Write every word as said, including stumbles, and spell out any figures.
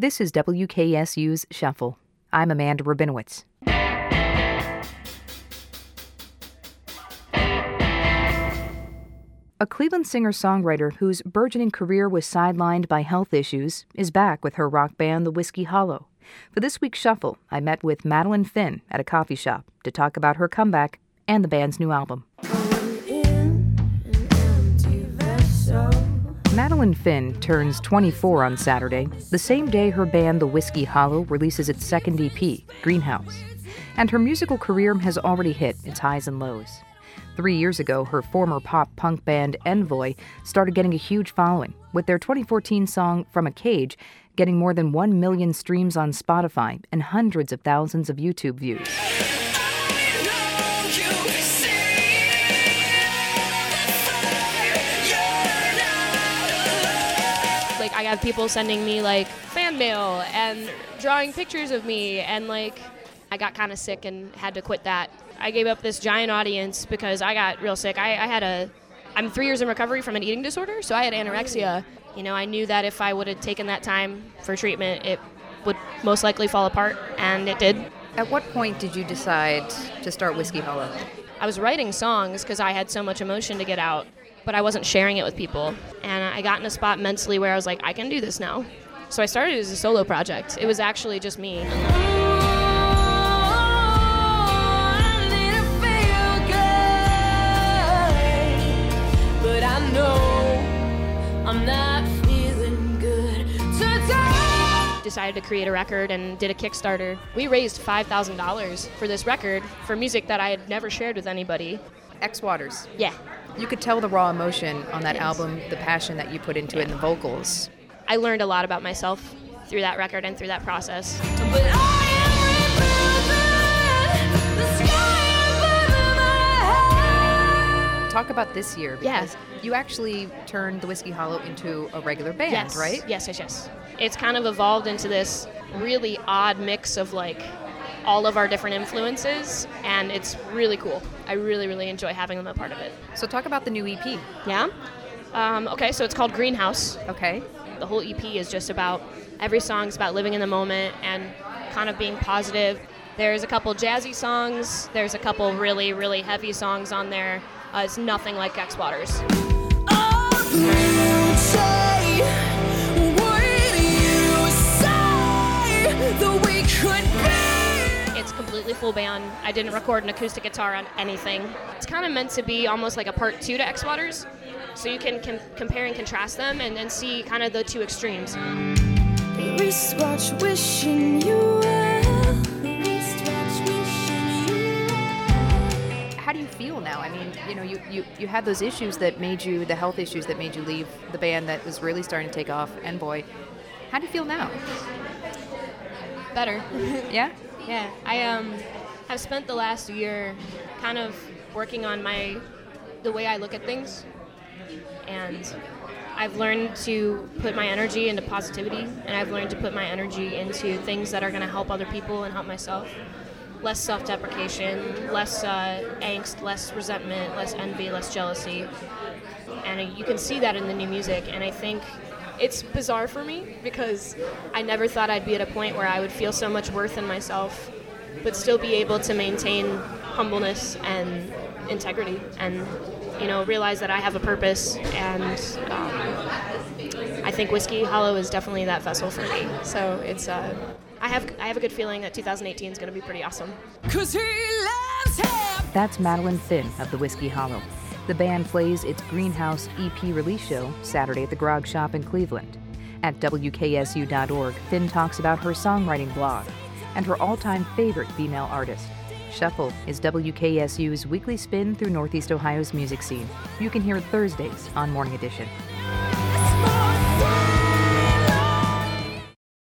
This is W K S U's Shuffle. I'm Amanda Rabinowitz. A Cleveland singer-songwriter whose burgeoning career was sidelined by health issues is back with her rock band, the Whiskey Hollow. For this week's Shuffle, I met with Madeline Finn at a coffee shop to talk about her comeback and the band's new album. Madeline Finn turns twenty-four on Saturday, the same day her band, the Whiskey Hollow, releases its second E P, Greenhouse. And her musical career has already hit its highs and lows. Three years ago, her former pop-punk band Envoy started getting a huge following, with their twenty fourteen song From a Cage getting more than one million streams on Spotify and hundreds of thousands of YouTube views. Like, I have people sending me, like, fan mail and drawing pictures of me, and, like, I got kind of sick and had to quit that. I gave up this giant audience because I got real sick. I, I had a, I'm three years in recovery from an eating disorder, so I had anorexia. You know, I knew that if I would have taken that time for treatment, it would most likely fall apart, and it did. At what point did you decide to start Whiskey Hollow? I was writing songs because I had so much emotion to get out, but I wasn't sharing it with people. And I got in a spot mentally where I was like, I can do this now. So I started as a solo project. It was actually just me. I'm not feeling good today. Decided to create a record and did a Kickstarter. We raised five thousand dollars for this record for music that I had never shared with anybody. X Waters. Yeah. You could tell the raw emotion on that Yes. album, the passion that you put into it in the vocals. I learned a lot about myself through that record and through that process. But I am rebuilding the sky above my head. Talk about this year, because Yeah. you actually turned the Whiskey Hollow into a regular band, Yes. right? Yes, yes, yes. It's kind of evolved into this really odd mix of, like, all of our different influences, and it's really cool. I really, really enjoy having them a part of it. So talk about the new E P. Yeah? Um, okay, so it's called Greenhouse. Okay. The whole E P is just about, every song's about living in the moment and kind of being positive. There's a couple jazzy songs. There's a couple really, really heavy songs on there. Uh, it's nothing like X Waters. Oh, you say, would you say that we could be? It's completely full band. I didn't record an acoustic guitar on anything. It's kind of meant to be almost like a part two to X Waters, so you can com- compare and contrast them and, and see kind of the two extremes. Wristwatch wishing you well. Wristwatch wishing you well. How do you feel now? I mean, you know, you, you, you had those issues that made you, the health issues that made you leave the band that was really starting to take off, Envoy. How do you feel now? Better. Yeah? Yeah, I um have spent the last year kind of working on my the way I look at things, and I've learned to put my energy into positivity, and I've learned to put my energy into things that are going to help other people and help myself. Less self-deprecation, less uh, angst, less resentment, less envy, less jealousy, and you can see that in the new music. And I think it's bizarre for me because I never thought I'd be at a point where I would feel so much worth in myself, but still be able to maintain humbleness and integrity, and, you know, realize that I have a purpose. And um, I think Whiskey Hollow is definitely that vessel for me. So it's uh, I have I have a good feeling that two thousand eighteen is going to be pretty awesome. 'Cause he loves him. That's Madeline Finn of the Whiskey Hollow. The band plays its Greenhouse E P release show Saturday at the Grog Shop in Cleveland. At W K S U dot org, Finn talks about her songwriting blog and her all-time favorite female artist. Shuffle is W K S U's weekly spin through Northeast Ohio's music scene. You can hear it Thursdays on Morning Edition.